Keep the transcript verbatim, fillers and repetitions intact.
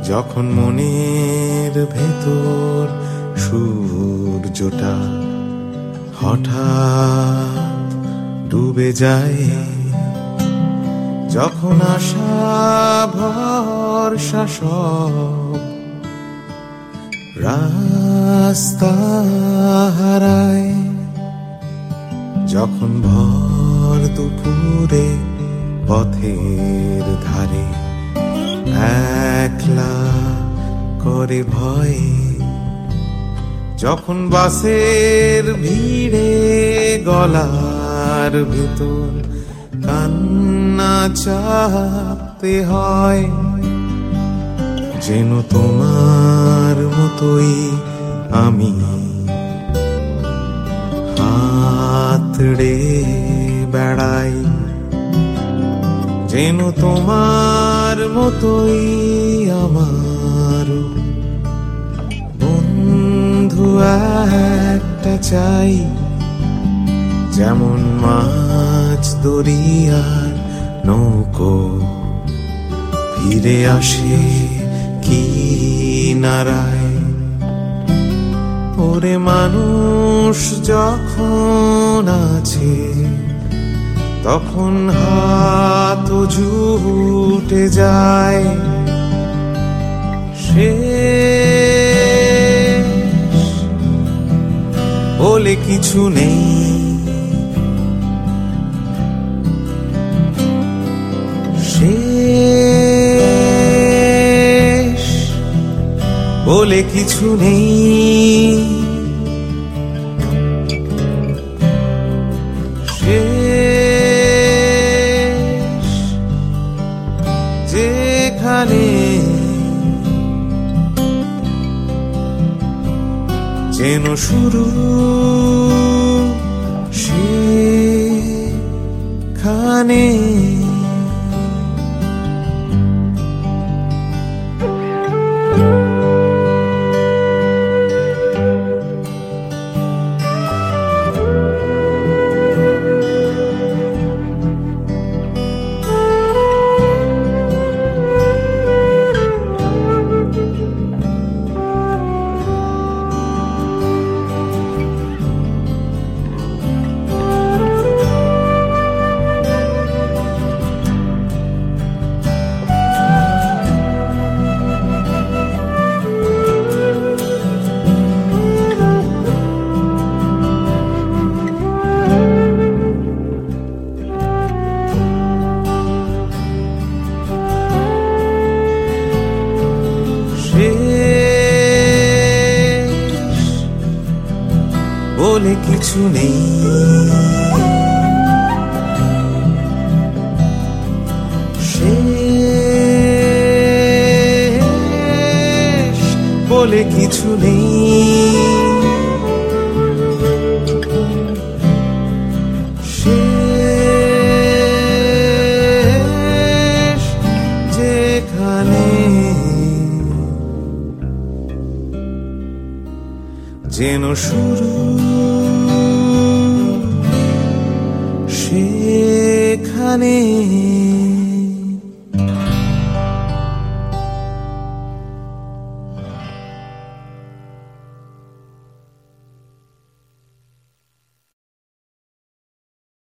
যখন মনের ভেতর সূর্যটা হঠাৎ ডুবে যায়, যখন আশা ভরসা সব রাস্তা হারায়, যখন ভর দুপুরে পথের ধারে একলা করে ভয়, যখন বাসের ভিড়ে গলার ভেতর কান্না চাপতে হয়, যেন তোমার মতোই আমি হাতড়ে বেড়াই, যেন তোমার মতোই আমার বন্ধু একটা চাই, যেমন মাছ দরিয়ার নৌকো ফিরে আসে কিনারায়। ওরে মানুষ যখন আছে তখন হাত জুটে যায়, শেষ বলে কিছু নেই, শেষ বলে কিছু নেই, শেষ যেখানে যেন শুরু সেখানে। বলে কিছু নেই, শেষ বলে কিছু নেই, শেষ যেখানে যেন শুরু সেখানে।